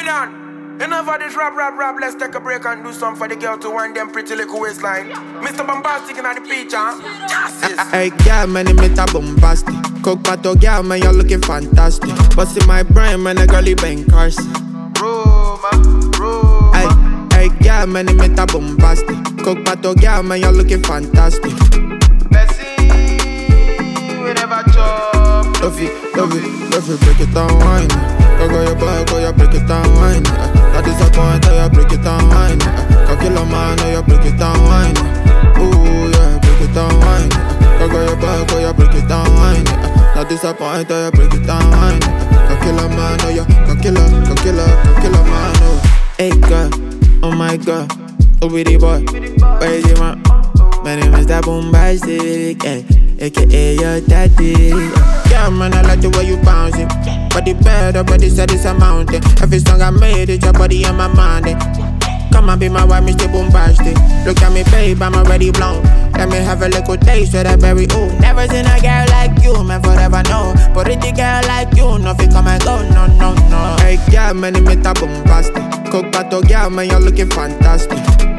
Babylon. Enough of this rap. Let's take a break and do something for the girl to wind them pretty little waistline. Mr. Bombastic in the picture. Hey, girl, man, you make a bombastic. Coke pato, girl, man, you're looking fantastic. Bust in my brain, man, a girlie Ben Carson. Hey, girl, man, you make a bombastic. Coke pato, girl, man, you're looking fantastic. We never chop. Love it, break it down, wine. Go your back, go, you break it down, wine. That disappoint, you break it down, wine. Kill a man, you break it down, wine. Ooh, yeah, break it down, wine. Go your back, go, you break it down, wine. That disappoint, you break it down, wine. Kill a man, you kill a man, oh. Hey girl, oh my god, oh bitty boy, where is you man? My name is that bombastic, aka your daddy. Yeah, man, I like the way you bounce it. Body better, body said it's a mountain. Every song I made, it's your body and my mind. Come and be my wife, Mr. Bombastic. Look at me, babe, I'm already blown. Let me have a little taste of that berry, ooh. Never seen a girl like you, man, forever know. But it's a girl like you, nothing come and go, no. Hey, girl, man, you make a bombastic. Coke pato, girl, man, you're looking fantastic.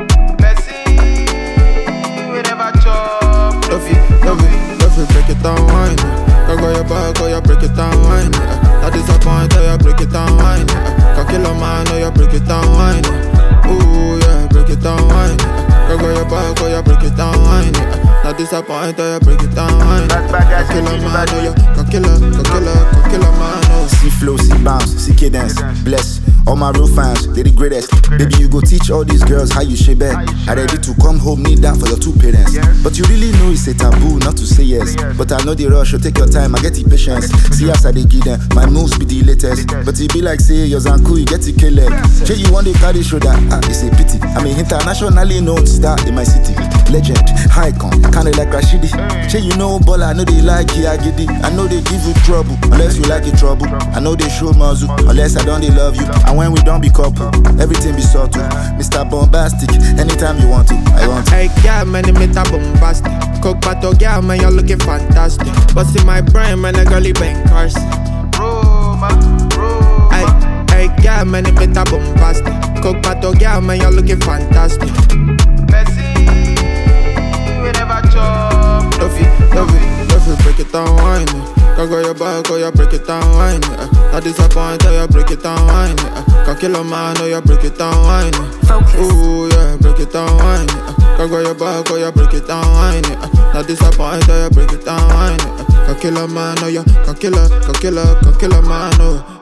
We never chop. Love it, break it down, wine. Go your back, go, you break it down, wine. That disappoint, you break it down, wine. Kill a man, you break it down, wine. Ooh, yeah, break it down, wine. Go your back, go, you break it down, wine. That disappoint, you break it down, wine. Kill a man, kill a man, oh. See flow, see bounce, see cadence, bless. All my real fans, they the greatest. Baby, you go teach all these girls how you shape it. I ready to come home, need that for your two parents. But you really know it's a taboo not to say yes. But I know the rush, so take your time, I get the patience. See as I they give them, my moves be the latest. But it be like say, yours and cool, you get to kill it. Say you want to carry shoulder, it's a pity. I'm an internationally known star in my city. Legend, icon, kinda like Rashidi. Say you know baller, I know they like Yagidi. I know they give you trouble, unless you like it trouble. I know they show muzzle, unless I don't they love you. And when we don't be couple, everything be subtle. Mr. Bombastic, anytime you want to, I want to. Hey, girl, man, you make a bombastic. Coke pato, girl, man, you're looking fantastic. Bust in my brain, man, a girlie Ben Carson. Hey, girl, man, you make a bombastic. Coke pato, girl, man, you're looking fantastic. We never chop. Love it, break it down, wine. Go your back, go, you break it down, wine. That disappoint, you break it down, wine. Kill a man, you break it down, wine. Ooh, yeah, break it down, wine. Go your back, go, you break it down, wine. That disappoint, you break it down, wine. Kill a man, you kill a man, oh.